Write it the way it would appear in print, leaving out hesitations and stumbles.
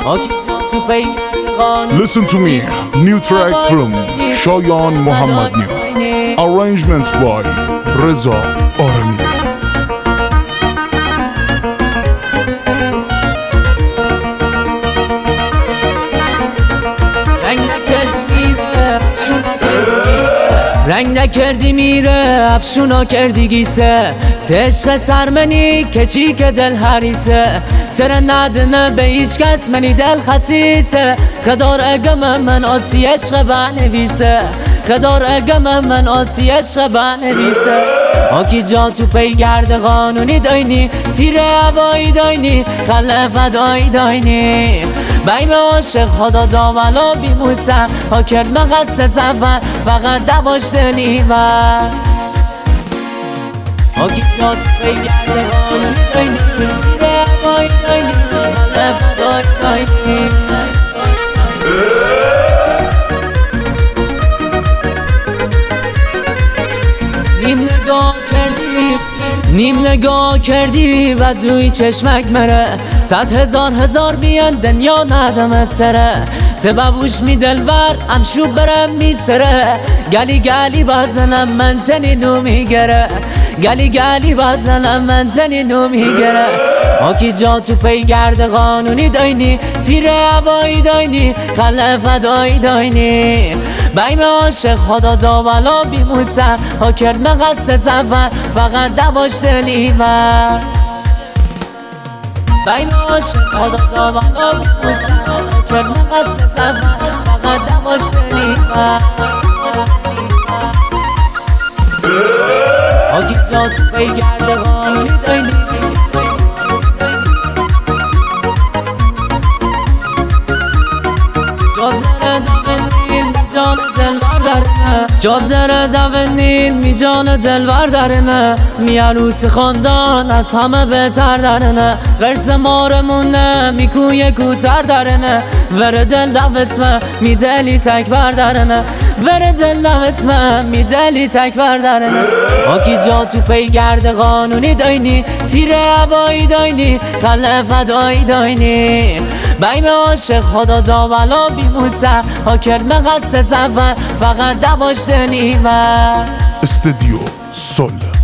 Listen to me, new track from Shayan Mohammadnia. Arrangement by Reza Aramide. رنگ نکردی میره افشونا کردی گیسه تشق سرمنی کچی که دل حریسه تره ندنه به هیچ کس منی دل خسیسه خدار اگم من آتی عشق بنویسه خدار اگم من آتی عشق بنویسه آکی جا تو پیگرد قانونی داینی تیر هوایی داینی خل فدایی داینی بین عاشق خدا داولا بیموسه ها کرد من قصد سفر فقط دواش دلیور آکی جا تو پیگرد قانونی داینی تیر هوایی داینی خل فدایی داینی نیم نگاه کردی و از روی چشمک مره 100,000 بیان دنیا ندمت سره تبوش می دلور امشو برم می سره گلی بازنم من تنی نو می گره گلی بازنم من تنی نو می گره آکی جا تو پیگرد قانونی داینی تیر هوایی داینی خل فدایی داینی بین عاشق خدا داولا بیموسه ها کرد من قصد سفر فقط دواش دلیور بین عاشق خدا داولا بیموسه ها کرد من قصد سفر فقط دواش دلیور آکی جا تو پیگرد قانونی داینی جادر دوینین می جان دلور درنه می عروس خاندان از همه بهتر درنه ورس مارمونه می کوی کوتر درنه ور دل دو اسمه می دلی تک بردرنه ور دل دو اسمه می دلی تک بردرنه آکی جا تو پیگرد قانونی داینی تیر هوایی داینی خل فدایی داینی بین عاشق خدا داولا بیموسه ها کرد من قصد سفر فقط دواش دلیور استدیو سول